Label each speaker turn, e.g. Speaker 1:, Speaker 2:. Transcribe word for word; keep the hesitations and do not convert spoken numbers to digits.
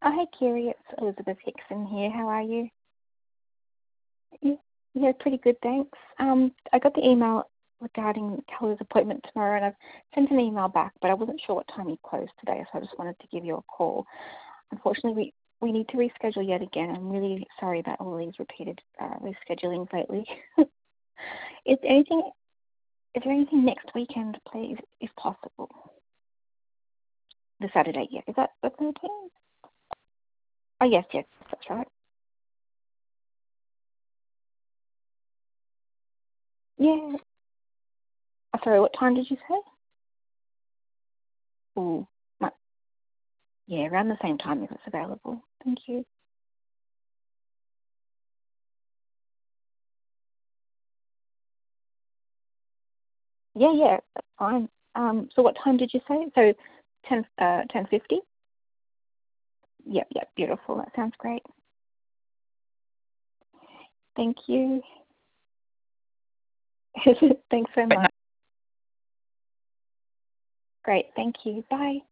Speaker 1: Oh, hey, Kiri, it's Elizabeth Hickson here. How are you? Yeah, yeah, pretty good, thanks. Um, I got the email regarding Kelly's appointment tomorrow, and I've sent an email back, but I wasn't sure what time you closed today, so I just wanted to give you a call. Unfortunately, we, we need to reschedule yet again. I'm really sorry about all these repeated uh, rescheduling lately. Is anything? Is there anything next weekend, please, if possible? The Saturday, yeah. Is that the thirteenth? Oh, yes, yes, that's right. Yeah. Oh, sorry, what time did you say? Ooh, my, yeah, around the same time if it's available. Thank you. Yeah, yeah, that's fine. Um, so what time did you say? So ten, uh, ten fifty. Yep, yep, beautiful. That sounds great. Thank you. Thanks so much. Great. Thank you. Bye.